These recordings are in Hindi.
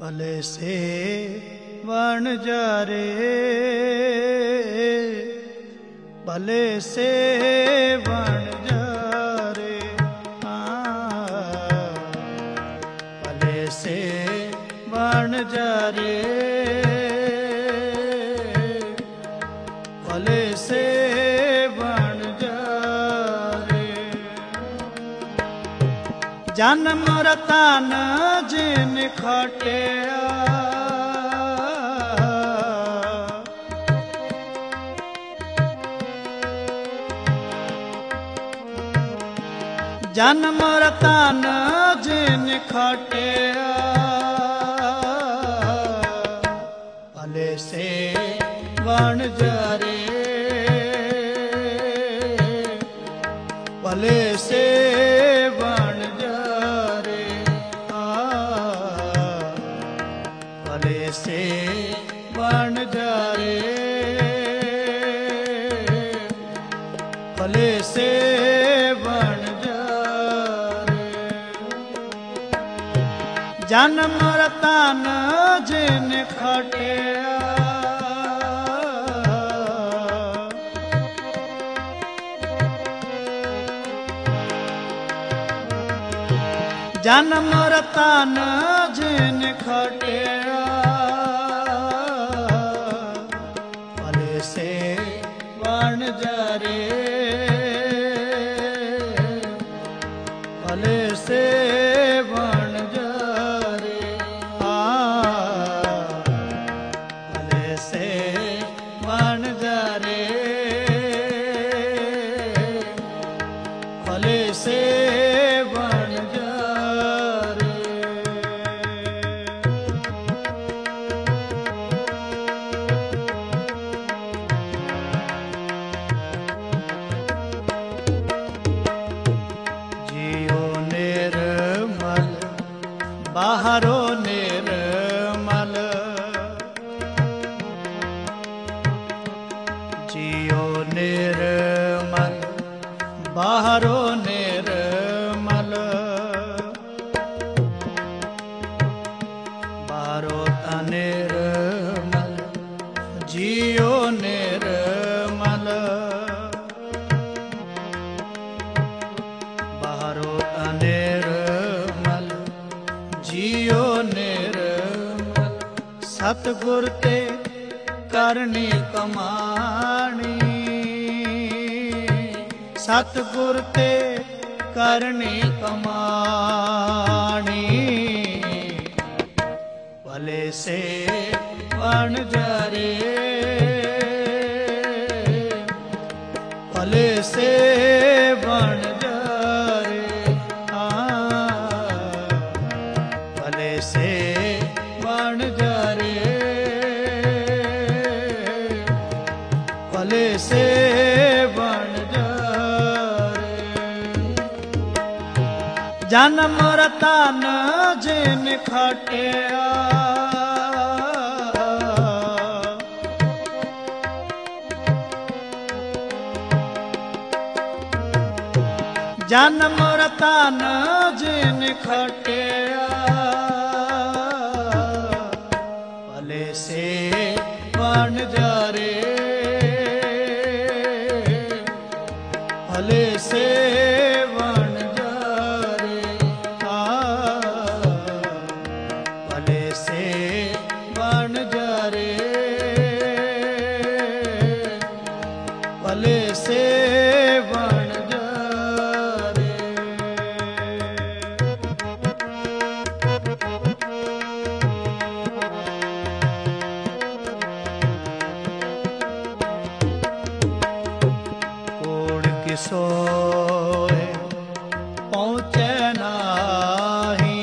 भले से वण जारे, भले से वण जारे, भले से वण जारे, भले से वण जारे। जन्म रतन जिन खटिया, जन्म रतन जिन खटिया, भले से वण जारे, भले से वण जारे, भले से वण जारे, भले से वण जारे। जन्म रतन जिन खटिया, जन्म रतन जिन खटिया, भले से वण जारे, भले से वण जारे, भले से वण जारे, भले से वण जारे। जियो निर्मल बाहरो निर्मल, जियो निर्मल बाहरो निर्मल, बाहरो निर्मल जियो निर्मल, बाहरो निर्मल जियो निर्मल। सतगुर ते करनी कमाणी, सतगुर ते करनी कमाणी, भले से वण जारे, भले से वण जारे, भले से वण जारे, भले से वण जारे। जन्म रतन जिन खटिया, जन्म रतन जिन खटिया, भले से वण जारे, भले से वण जारे, भले से वण जारे, भले से वण जारे। कोण किसोए पहुँचे नाही,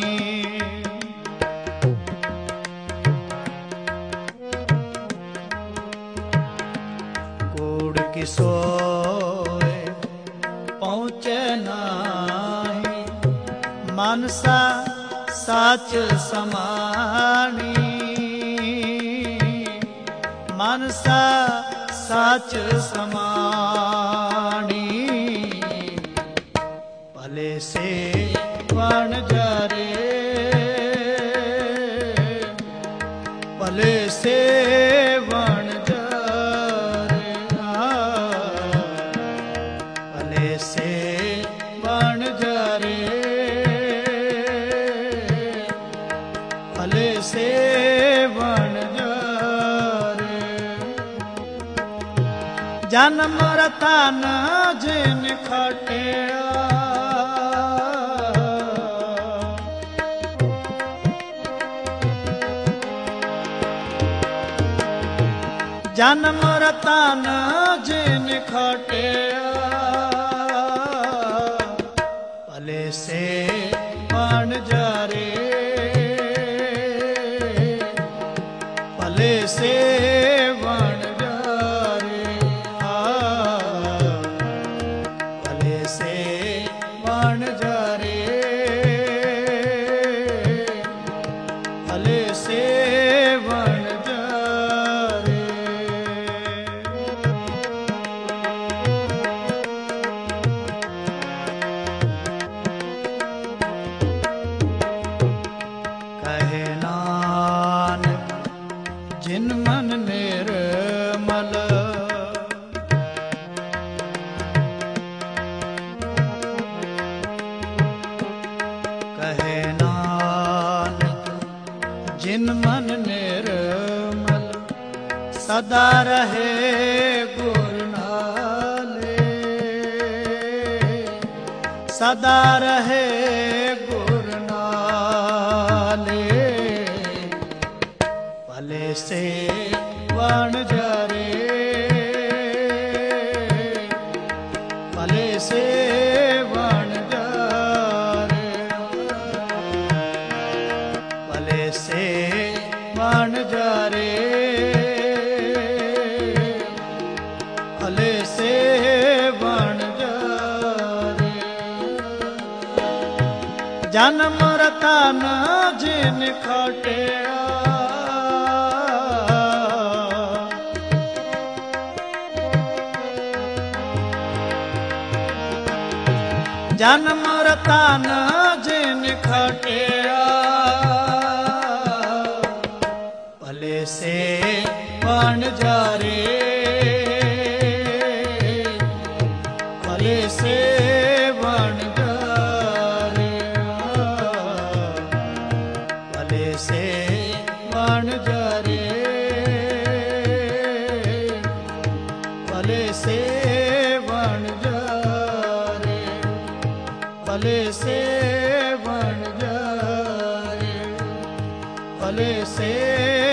कोण किसोए पहुँचे नाही, मनसा साच समानी, मनसा साच समानी, भले से वण जारे, से वण जारे भले से वण जारे भले से वण जारे जन्म रतन जिन खटिया जन्म रतन जिन खटिया भले से वण जारे भले से वण जारे भले से वण जारे भले से वण जारे कहे नानक जिन मन निर्मल कहे नानक जिन मन निर्मल सदा रहे गुर नाले सदा रहे गुर नाले भले से वण जारे भले से वण जारे भले से वण जारे भले से वण जारे जन्म रतन जिन खटिया जन्म रतन जिन खटिया भले से वण जारे भले से वण जारे भले से वण जारे भले से वण जारे भले से वण जारे भले से